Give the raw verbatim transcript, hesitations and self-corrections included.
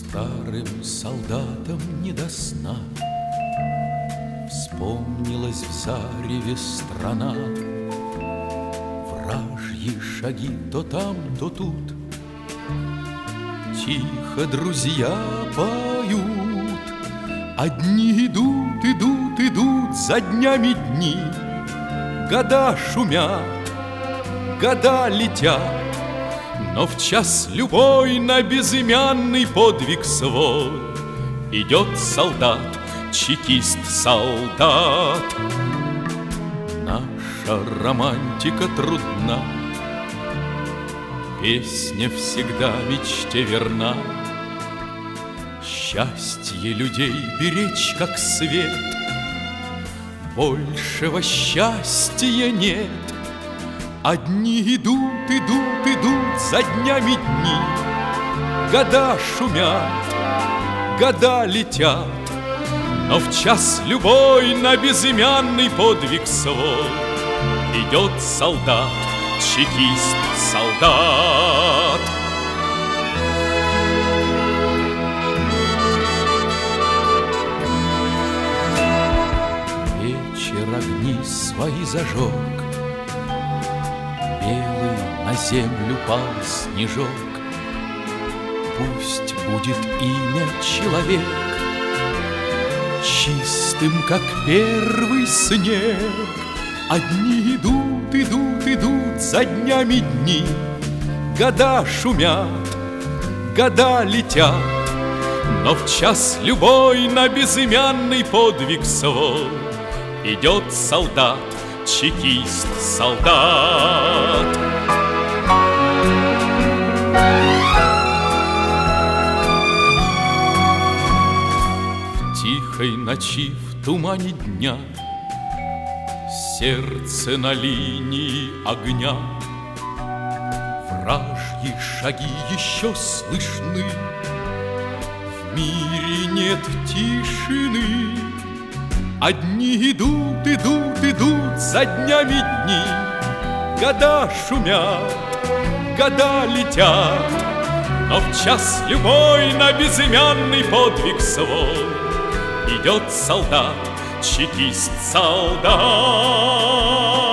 Старым солдатам не до сна вспомнилась в зареве страна. Вражьи шаги то там, то тут. Тихо друзья поют. Одни идут, идут, идут за днями дни. Года шумят, года летят, но в час любой на безымянный подвиг свой идет солдат, чекист-солдат. Наша романтика трудна, песня всегда мечте верна. Счастье людей беречь как свет, большего счастья нет. Одни идут, идут, идут за днями дни. Года шумят, года летят, но в час любой на безымянный подвиг свой идет солдат, чекист-солдат. Вечер огни свои зажег, белый на землю пал снежок. Пусть будет имя человек, чистым, как первый снег. Одни идут, идут, идут за днями дни. Года шумят, года летят, но в час любой на безымянный подвиг свой идет солдат, чекист-солдат. В тихой ночи, в тумане дня, сердце на линии огня. Вражьи шаги еще слышны, в мире нет тишины. Одни идут, идут, идут за днями дни. Года шумят, года летят, но в час любой на безымянный подвиг свой идет солдат, чекист-солдат.